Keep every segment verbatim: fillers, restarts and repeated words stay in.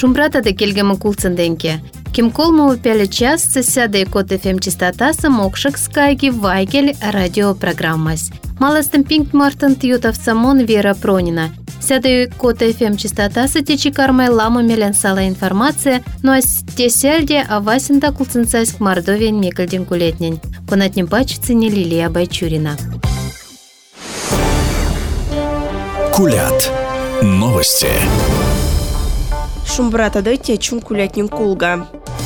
Шумбрата да келгема кулценденке. Ким колмову пяле час сяда и кот эф эм частотаса мокшак скайги вайгель радиопрограммась. Малостым пинг мартын тьютав самон Вера Пронина. Сяда и кот эф эм частотаса течи кармай лама мелен сала информация, но а стесельде а васинта кулценцайск мордовен мекальден кулетнень. Конатнем пачицы не Лилия Байчурина. Кулят. Новости. Шумбрата дайте чун кулятнем кулга.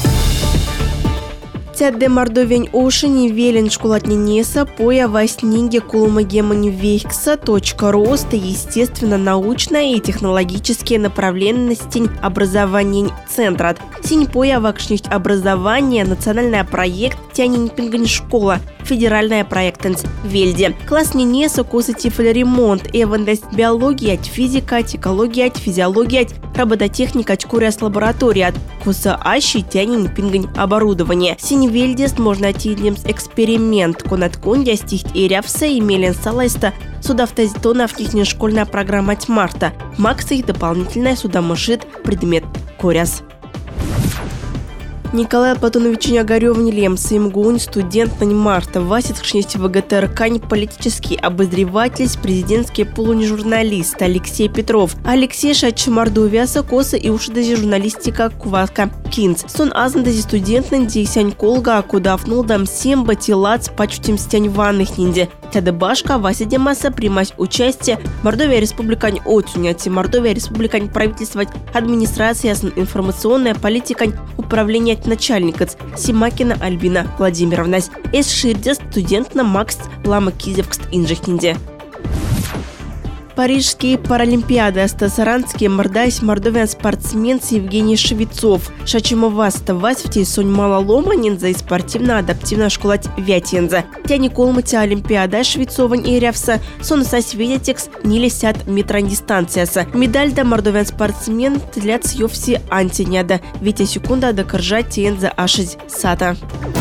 Тядде мордовень ошини велен школатненеса поя васнинге кулмагемани вейкса точка роста естественно-научная и технологические направленности образования центра. Синь поя вакшнить образование национальный проект тянин пингань школа. Федеральная проектенс Вельде. Класс ненеса косатив ремонт, эвандест биология, физика, экология, физиология, робототехника, куряс лаборатория, коса ащи тянин пингань оборудование. Синь Вельдест можно тиднемс эксперимент, конат кондя стихт и рявса и мелен салайста судавтазитона в техне школьная программа Марта. Макса и дополнительная судомышит предмет коряс. Николай Платонович Огарёвни Лемс, имгунь, студент на Марта, Васит Хшнести ВГТРК, политический обозреватель, президентский полунежурналист Алексей Петров. Алексей Шач Мордовиаса, Коса и ушидази журналистика Куватка Кинц. Сон азандази студент нанди сянь колга, кудафнул дам семба тилац пачутим стянь ванных нинди. Тяда башка Вася Демаса примать участие Мордовия республикань отюняти Мордовия республикань правительствовать администрация информационная политика управление начальника Симакина Альбина Владимировна. Эс ширде студент на Макс Лама Кизевкст инжехнинде. Парижские паралимпиады Астасаранские мордайс мордовян спортсмен Евгений Швецов. Шачимоваста Васфти Сонь Малоломанин за спортивно-адаптивная школа Вятенза. Тяни колмати Олимпиада Швецовань и Рявса. Сон сась видетекс не лисят метродистанцияса. Медаль да мордовян спортсмен для цьёвси антиняда. Витя секунда да коржа тенза ашить сата.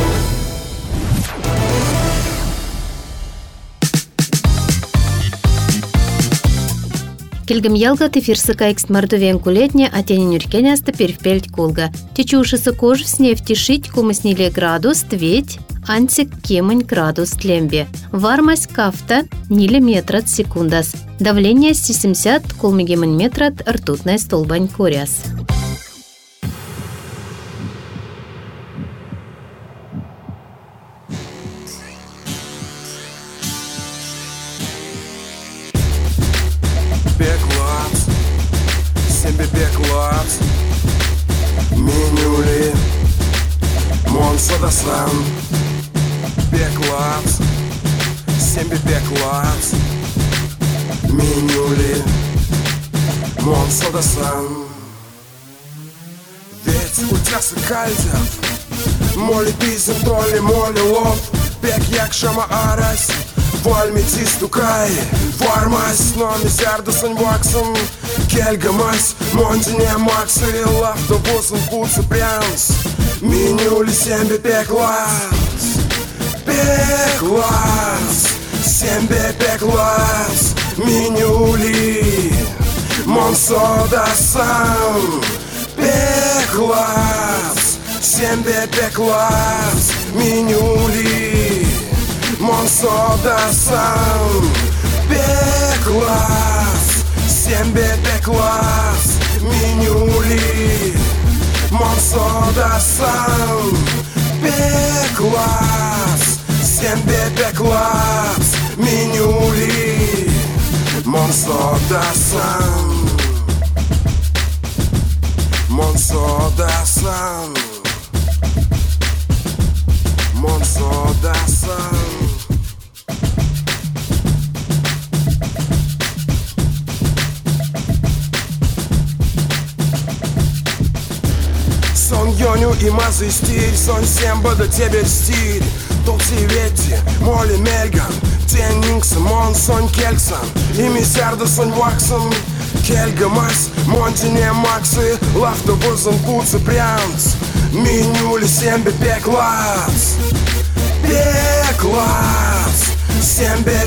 Келгем ялгат эфирсыка экст мордовен кулетне, а тени нюркеняста перевпельт кулга. Течушиса кож в снев тишить кумысниле градус тветь, антик кемань градус тлембе. Вармость кафта ниле метрат секундас. Давление семьдесят колмигемань метрат ртутная столбань коряс. Беклац, себе беклац, минули, монсодасан. Беклац, себе беклац, минули, монсодасан. Ведь утясы кальдят, моли пизем, толи моли лов, бег як шама арась. Вальмити стукай, вармась, но мизярда сан ваксом. Кельгамась, монтине максы, автобусом пуцы прянс. Минули сембе пеклас, пеклас, сембе пеклас. Минули, монсода сам, пеклас, сембе пеклас. Минули. Монсода сам, пеклас, сембе пеклас, минули. Монсода сам, пеклас, сембе пеклас, минули. Монсода сам, монсода сам, монсода сам. Сон Йоню и Мазы стиль, сон Семба до тебе стиль. Толси Ветти, Моли Мельган, Теннингс, Мон Сон Кельсон, и Мисярда Сон Ваксон. Кельга Мас, Монтине Максы, Лавтобусом Пуцы Прянц. Минули Сембе Пеклас, Пеклас, Сембе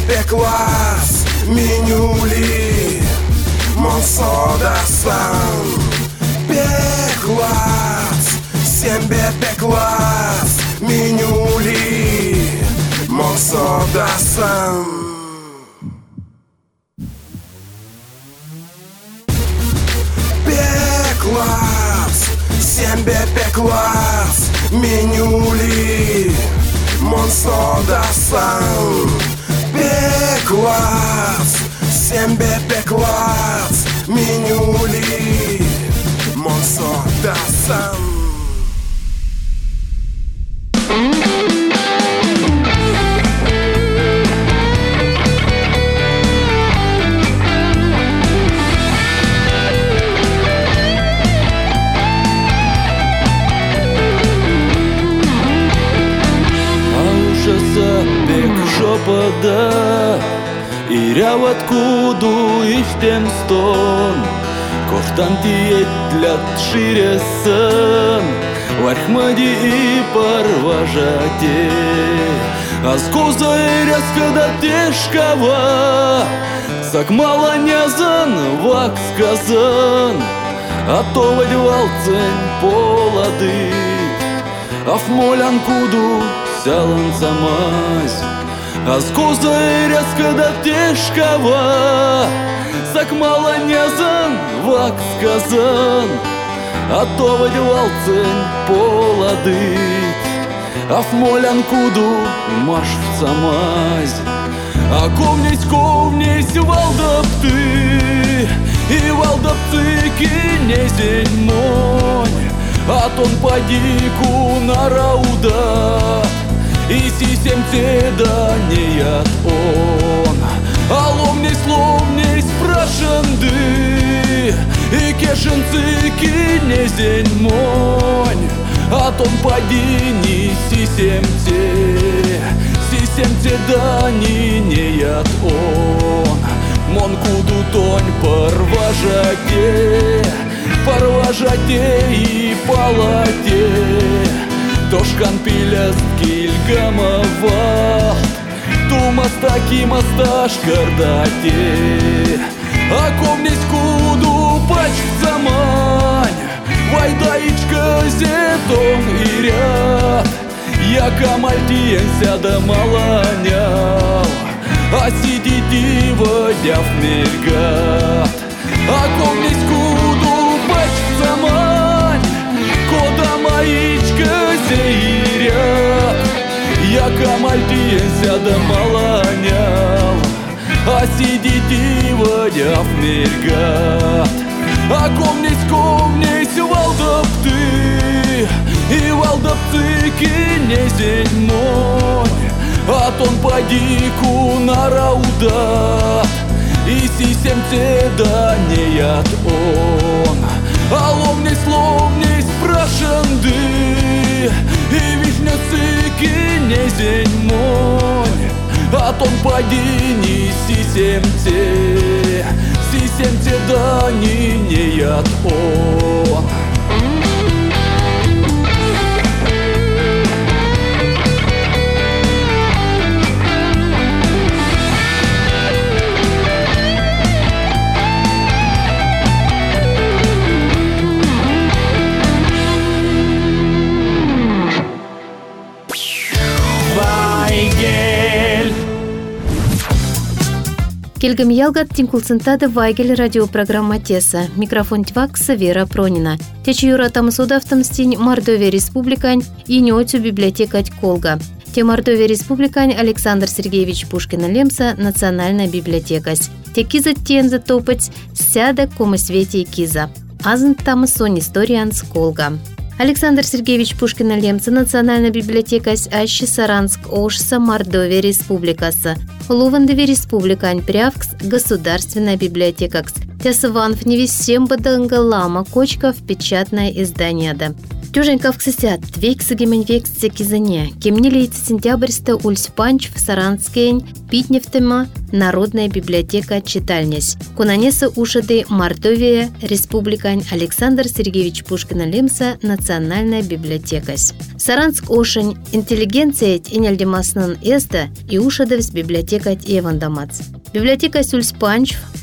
Пеклас, Минули, Монсода Сан. Беклас, сембе беклас, минюли, монсодасан. Беклас, сембе беклас, минюли, монсодасан. Беклас, сембе беклас, минюли, монсодасан. Шопода и ряват куду иштем стон Кофтан тиетлят ширесен Вархмади и парважате Аз коза и резка да тежкава Сакмала нязан вак сказан А то вальвалцень полады А в молян куду сялан самась Аз коза и резка да тежкава Сакмала нязан вак сказан А то вальвалцень поладыть А в молян куду маш в самась А ковнись, ковнись, валдапты И валдапцы кинезень монь А тон падику на рауда И сисем теда не яд он А ломнись, ломнись, прашанды И кешенцы кинезень монь А тон падини сисем те Сисем теда не яд он Мон куду тонь парважате Парважате и палате Тошкан пиляст кильгамават Тумас таки масташ кардате А ковнись куду пач замань Вайдаичка зетон и ряд Яка мальтиенся да маланял А сиди дива дяв мельгат А ковнись куду пач замань Кода маичка зеирят Яка мальтиенся да маланял А сиди дива дяв мельгат А ковнись, ковнись, валдапты И валдапцы кинезень монь А тон падику на рауда И сисем теда не яд он А ломнись, ломнись, прашанды И вишняцы кинезень монь А тон падини сисем те Сисем теда не яд он Келгем ялгат тинкулсынтады Вайгель радиопрограмма Теса. Микрофон твакса Вера Пронина. Течи юратам судавтам стень Мордовия Республикань и неотю библиотекать Колга. Те Мордовия Республикань Александр Сергеевич Пушкина-Лемса национальная библиотекась. Те киза тенза топать сяда кома свете киза. Азн там сон историанс Колга. Александр Сергеевич Пушкина-Лемца национальная библиотекась Ащи Саранск Ошса Мордовия Республикаса. Лувандове Республикань Прявкс государственная библиотекакс. Тесванф невесем бадангалама кочка в печатное издание да. Тюженька в ксесят, векса геменвекса кизане, кемнилейца сентябрьста ульспанч в Саранскень, питневтема Народная библиотека читальнесь. Кунанеса ушады Мордовия Республикань Александр Сергеевич Пушкина-Лемса национальная библиотекась. Саранск ошень интеллигенция инельдемаснан эста и ушадовс библиотека Евандамац. Библиотека Сульспанч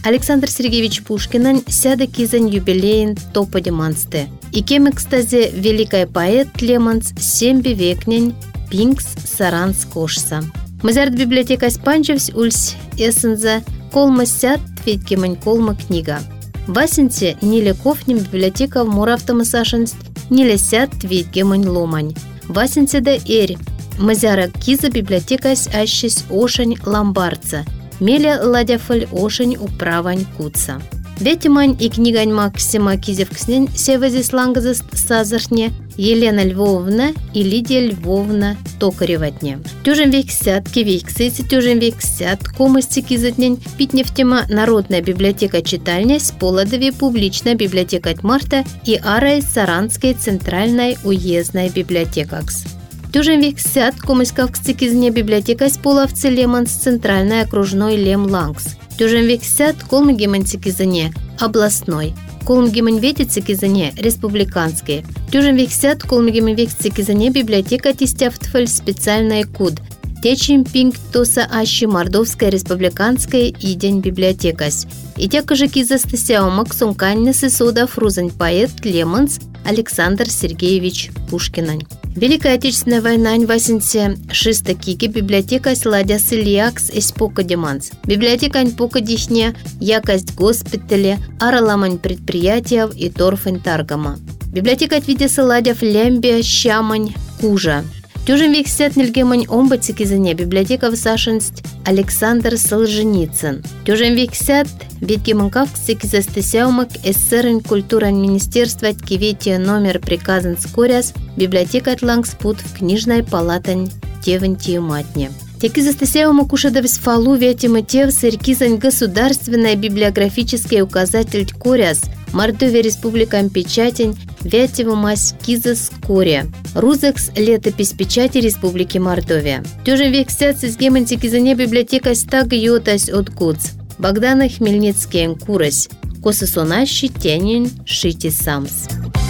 Александр Сергеевич Пушкинан сяда кизен юбилейн топодимансты. И кем экстазе великий поэт Клеманс сембе векнень Пинкс Саранс Кошса. Мазард библиотека Спанчевс ульс эссенза колма сят твиткемань колма книга. Васенте ниле кофнем библиотека в Муравтамасашенст ниле сят твиткемань ломань. Васенте да эрь. Мазяра киза библиотекась ащись ошень ламбарца. Меля ладяфаль ошень управань куца. Ветимань и книгань Максима Кизевкснень севазис лангазаст сазарне Елена Львовна и Лидия Львовна Токареватне. Тюжем век сят, кивейк сейси тюжем век сят, комости кизатнень, питневтема Народная библиотека читальня с Полодове публичная библиотека Марта и Арай Саранской центральной уездной библиотекакс. Тюжем век сят, комоськавксти кизне библиотека с Половцы Леманс центральной окружной Лем Лангс. Тюжем век сят, колмгеманцы кизане областной. Колмгеман ветицы кизане республиканской. Тюжем век сят, колмгеман ветицы кизане библиотека тистяфтфаль специальная куд. Течим пинг тоса ащи Мордовская республиканская и день библиотекась. И тяка же кизастысяу максум каннесы сода фрузань поэт Леманс Александр Сергеевич Пушкинань. Великая Отечественная война васенсе шиста киги библиотека сладя сылиакс эспока деманс. Библиотека аньпока дихне якость госпитале, араламань предприятия и торфань таргама. Библиотека отвидя сладя флембе, щамань, кужа. Тюжем век сят нельгемань омбацики зане библиотека в Сашенст Александр Солженицын. Тюжем век сят ветгеман кавксики застысяумак эссерен культура министерства ткиветия номер приказан скоряс библиотека атлангспут в книжной палатань тевантию матне. Теки застысяумак ушадавис фалу ветима тев сыркизань государственный библиографический указатель ткоряс Мордовия республикам печатень Вятева мась кизас коря. Рузекс летопись печати Республики Мордовия. Тюжем век сят с геманти кизане библиотека стаг йотась от куц. Богдана Хмельницкий курась. Косысонащи тянин шити самс.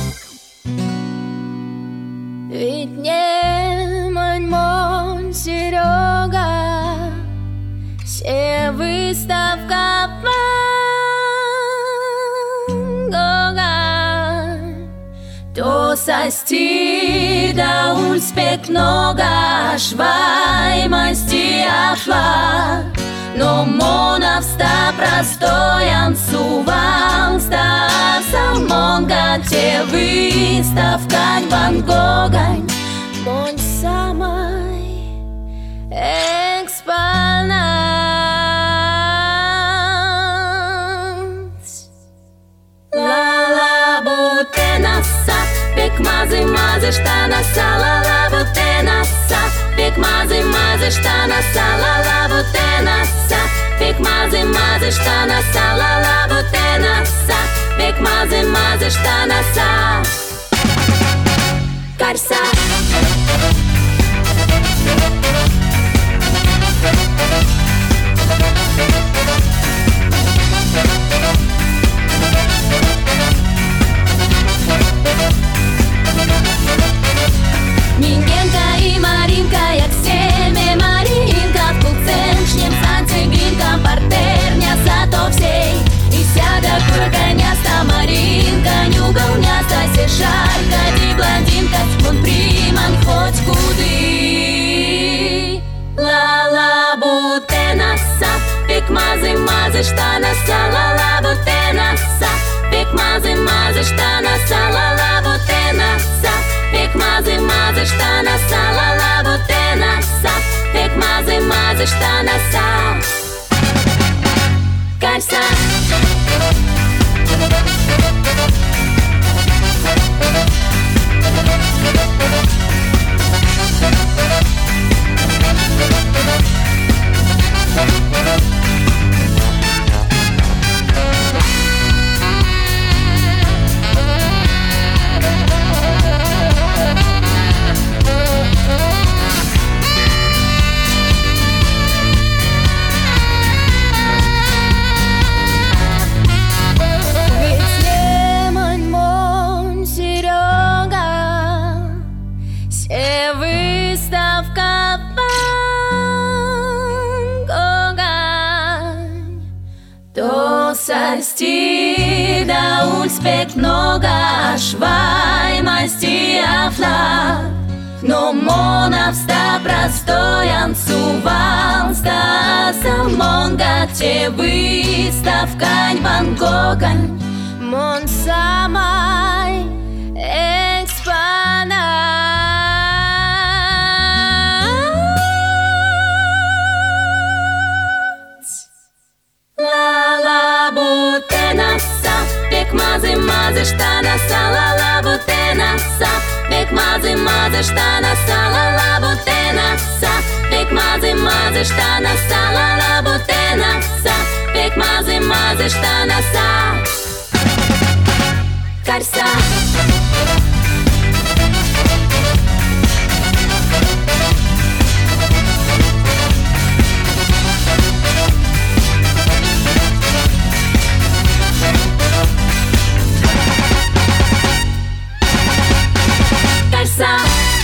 Ведь не мань мон Серега, все выставка то сости да ульспек нога швай масти ашла, но моновста простоян сувал ста самонга те выставка Ван Гогань монь самай экспонат. Ла-ла бутена Пек мазы мазы штана салала бутена са. Пек мазы мазы штана салала бутена са. Пек мазы мазы штана салала бутена са. Пек мазы мазы штана са. Карса. Мингенка и Маринка, як семе Маринка в куценшнем санцегинка партерня зато всей. И сяда курганяста Маринка, нюгалняста сешарка, ди блондинка, он приман хоть куды. Ла-ла бутена са, пек мазы мазы штана салала бутена са. Пек мазы мазы штана салала бутена са. Пек мазы мазы штана салала бутена са. Пек мазы мазы штана са. Карса. То масти, да ульспек много швай масти афла. Но монавста простоян сувал, ста самонга те выставкань Ван Гогань. Мон самай экспонат. Ла-ла бутенаса, пек мази мази штанаса, ла-ла бутенаса, пек мази мази штанаса, ла-ла бутенаса, пек мази мази штанаса, ла-ла бутенаса, пек мази мази штанаса. Карса. Карса.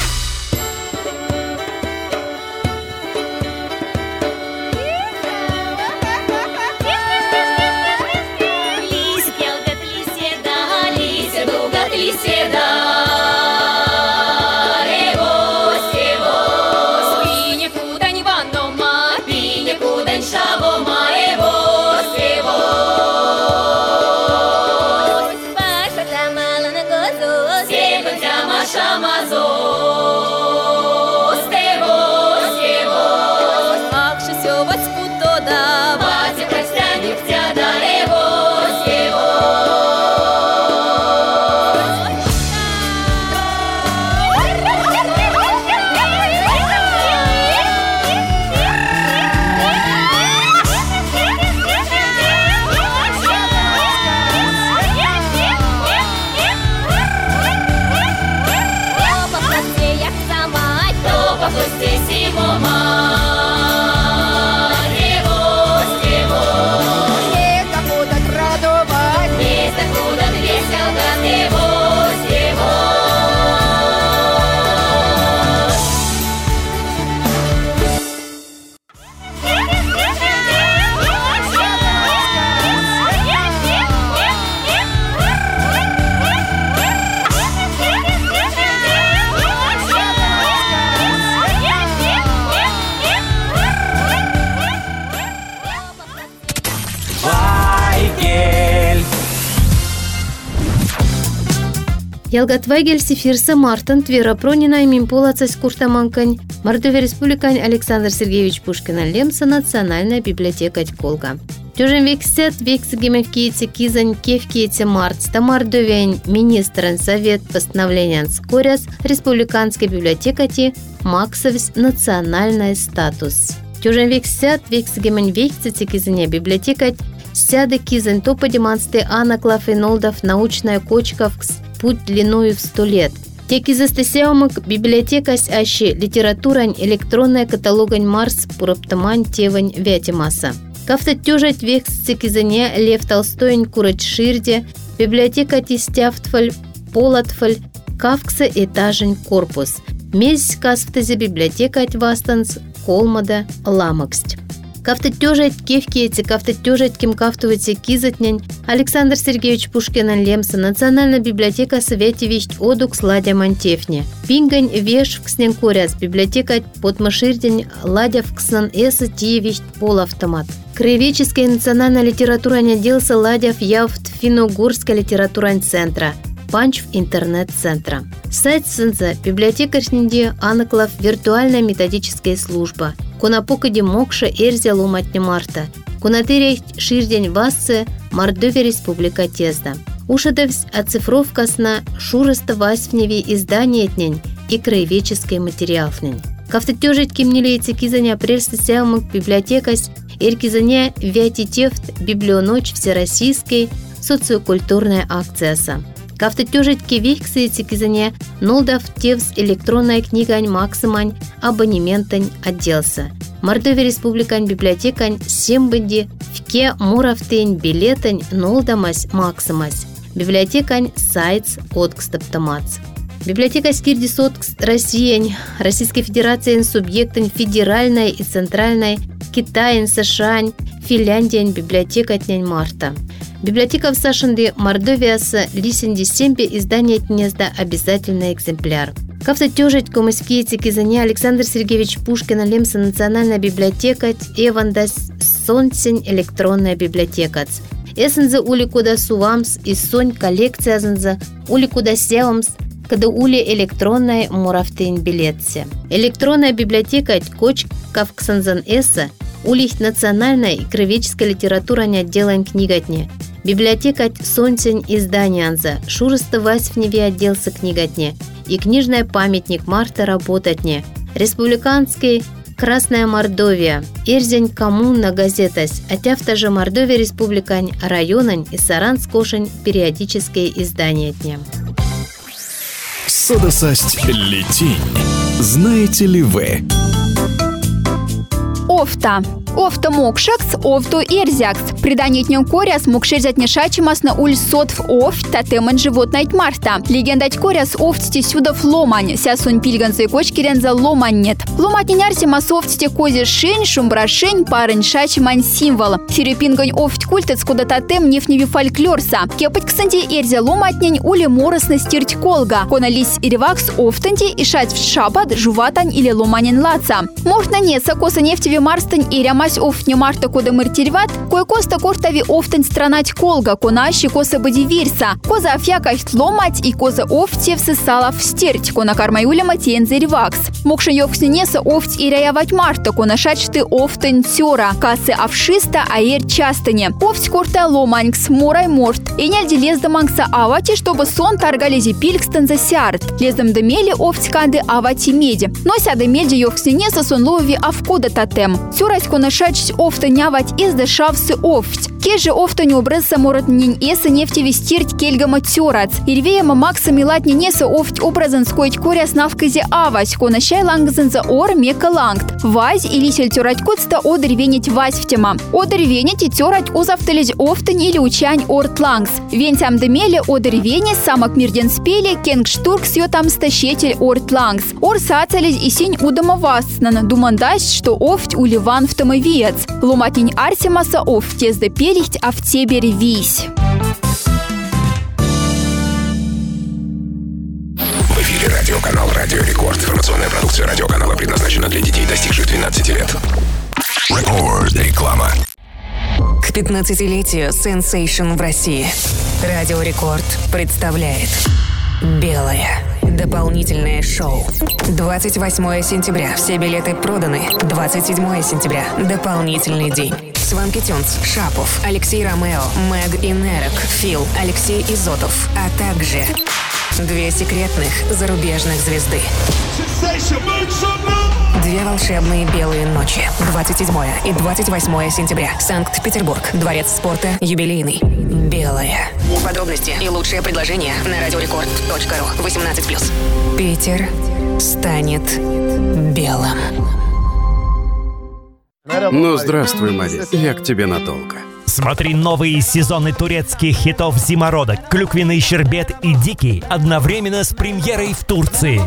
Ялгат Вайгель сифирса Мартын Твера Пронина и Мимполацась Куртаманкань, Мордовия Республикань Александр Сергеевич Пушкин Лемса, Национальная библиотека Колга. Тюжен вексет векс гемевкиете кизань кевкиете март, Мордовия министрен совет постановления скоряс Республиканской библиотекати Максовс национальный статус. Тюжен вексет векс гемен вексете кизане библиотекать сяды кизань то подимансты Анна Клафейнолдов научная кочковкс путь длиною в сто лет. Теки застесяумок библиотекась аще литературань электронная каталогань Марс пураптамань тевань вятимаса. Кафта тюжать векс кизане Лев Толстойн курать ширде, библиотека тистяфтфаль, полатфаль, кавкса этажень корпус. Мезь кафтазе библиотека вастанс колмада ламаксть. Кафта тюжать кевкиете, кафта тюжать кем кафтовете кизатнянь Александр Сергеевич Пушкин Лемса, Национальная библиотека Совете весть одук сладя мантефне. Пингань веш вкснен коряц, библиотека подмаширдень ладя вкснан эса тие весть полуавтомат. Краеведческая национальная литература не делся ладяв явт финно-угорская литература центра. Панч в интернет-центра. Сайт Сенза, библиотекарь Анаклав, виртуальная методическая служба. Кунапокади Мокша Эрзя Ломатня Марта. Кунатыряхт Ширдень Васце Мордовия Республика Тезда. Ушадевс оцифровкасна Шураста Васвневи издание тнень и краеведческой материалнень. Кафтатёжить кимнилейцы кизаня апрельста сяумок библиотекась эркизаня вятитефт библионочь всероссийской социокультурная акцияса. Кафтатёжить кивихксейцы кизаня нолдав тевс электронная книгань максимань абонементань отделса. Мордовия Республикань библиотекань сембенди вке муравтень билетань нолдамась максимась. Библиотекань сайтс откстаптамац. Библиотека Скирдисоткс Россиянь, Российской Федерации субъектань федеральной и центральной, Китаин, США, Финляндия, библиотека Тнянь Марта. Библиотека в Сашенде Мордовиясы лисенди семпе издание гнезда обязательный экземпляр. Кавса тёжить комыские кизане Александр Сергеевич Пушкина Лемса национальная библиотека Эвандас Сонсень электронная библиотека. Эсензе ули куда сувамс и сонь коллекция зензе ули куда севамс когда ули электронная муравтын билетсе. Электронная библиотека коч кавксанзан эсса улих национальная и кровеческая литература не отделан книготне. Библиотека Сонсень изданианза шурыста васьфневе отделся книготне и книжная памятник Марта работатне. Республиканский Красная Мордовия, Эрзень коммуна газетась, а тяфта же Мордовия республикань районань и Саранск-Кошень периодические издания дня. Содосасть летень. Знаете ли вы? Офта. Офта мокшакс, офту эрзякс. Приданетнен коряс мокшерзят нешачимас на уль сотв офт, татеман животнайт марта. Легендать коряс офтте сюдов ломань. Сясунь пильганцы кочкиренза ломань нет. Ломатнен арсимас офтте козе шень, шумбрашень, парень шачиман символ. Филиппингань офт культец куда татем нефневи фольклорса. Кепать ксанти эрзя ломатнен уле моросно стирть колга. Конались иревакс офтанти и шать в шабат жуватань или ломанен лаца. Можно неса коса нефтеви марстань и рям Мась офтне марта кода мыртирват, кое коста кортави офтен странать колга, конащи коса бади вирса, коза афьякахт ломать и коза офте всысала в стерть, кона кармаюля матензе ревакс. Мокшен йовксне неса офть и ряявать марта, кона шачты офтен тёра, касы авшиста аер частыне. Офть корта ломанькс, морай морт, и нельди лездамангса авати, чтобы сон таргалези пилькстен за сярт. Лездам демели офть канды авати меди. Но сяда меди йовксне неса сон лови авкода татем. Тёрать кона шачсь офта нявать из дешавсы офть. Кеже офта не образца морот нин эса нефти вестирть кельгама тёрац. Ирвеяма макса милатни неса офть образан скоить коря снавказе авась, кона щай лангзен за ор мека лангт. Вазь и лисель тёрать кутста одер венить вазь в тема. Одер венить и тёрать узавтелезь офтань или учань орт лангс. Венцам демеле одер венить самак мирден спели кенг штурк сё там стащетель орт лангс. Ор сацелезь и синь удома васцнана думандась, что офть уливан в тома вец. Ломатень арсимаса офтез да пелихть, а в тебе ревись. В эфире радиоканал «Радио Рекорд». Информационная продукция радиоканала предназначена для детей, достигших двенадцати лет. Рекорд. Реклама. К пятнадцатилетию Sensation в России Радио Рекорд представляет «Белое». Дополнительное шоу. двадцать восьмое сентября. Все билеты проданы. двадцать седьмое сентября. Дополнительный день. Сванки Тюнс, Шапов, Алексей Ромео, Мэг и Нерек, Фил, Алексей Изотов, а также две секретных зарубежных звезды. Две волшебные белые ночи. двадцать седьмое и двадцать восьмое сентября. Санкт-Петербург. Дворец спорта. Юбилейный. Белое. Подробности и лучшее предложение на радиорекорд точка ру. восемнадцать плюс. Питер станет белым. Ну, здравствуй, Мария. Я к тебе надолго. Смотри новые сезоны турецких хитов «Зимородок», «Клюквенный щербет» и «Дикий» одновременно с премьерой в Турции.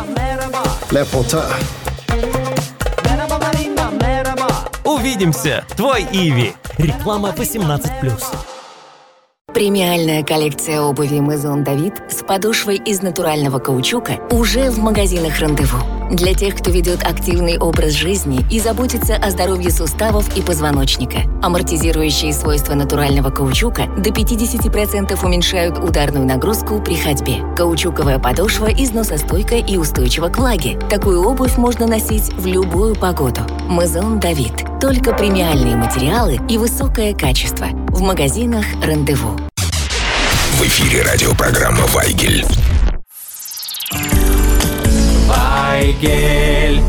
Увидимся! Твой Иви. Реклама восемнадцать плюс. Премиальная коллекция обуви Maison David с подошвой из натурального каучука уже в магазинах «Рандеву». Для тех, кто ведет активный образ жизни и заботится о здоровье суставов и позвоночника. Амортизирующие свойства натурального каучука до пятьдесят процентов уменьшают ударную нагрузку при ходьбе. Каучуковая подошва износостойка и устойчива к влаге. Такую обувь можно носить в любую погоду. Maison David. Только премиальные материалы и высокое качество. В магазинах «Рандеву». В эфире радиопрограмма «Вайгель». Вайгель.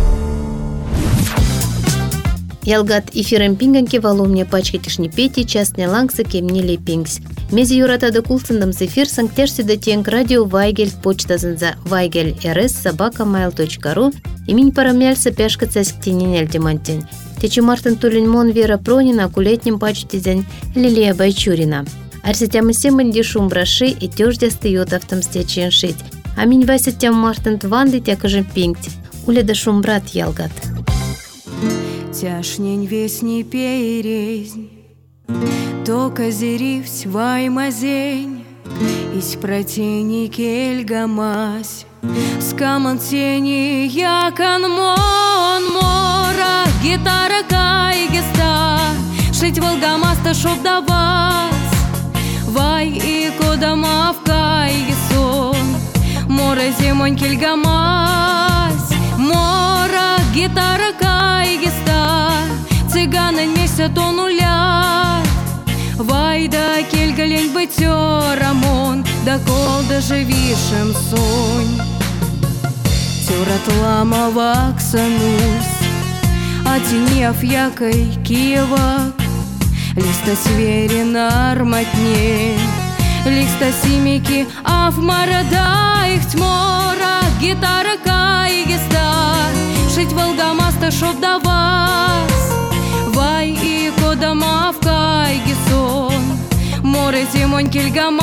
Ялгат эфирем пинганки валумне пачки тишнепети частне лангса кемнили пингс. Мези юрата до кулсандам зефир санктешси до тенг радио Вайгель почта занза Вайгель рс собака mail точка ру имень парамяльса пяшка цеськ тененель демантень. Течу Мартин Тулинмон Вера Пронина кулетним пачтизень Лилия Байчурина. Арсетям и семенди шум браши и тёждя стыёт автомстечен шить. Аминь васетям Мартин Тванды тякажем пинкти. Уледа шум брат ялгат. Тяшнень весни перезнь, То козыревсь ваймазень, ись протени кельгамась, скаман тени якан мон мора, гитара кайгеста, шить волгамаста шоп да вас, вай и кодама в кайгесон, мора зимонь кельгамась, мора гитара кайгеста, цыганы месяц то нуля. Вайда кельгалень бытёрамон, да кол даже вишем сонь. Тюрат лама ваксанус, а тенев якой киевак, листа сверен арматне, листа симики, а в марада их тьмора, гитара кайгеста, шить волгамаста шоп да вас, вай и кодама в кайгесон, море зимонь кельгамась,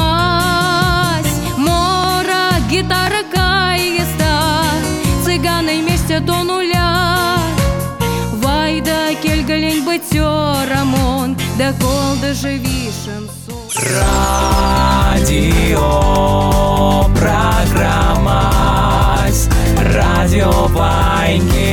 мора гитара кайгеста, цыганы вместе до нуля, вайда кельгалень бытёрамон, да кол даже вишен сон. Радио программа, радио Вайнки.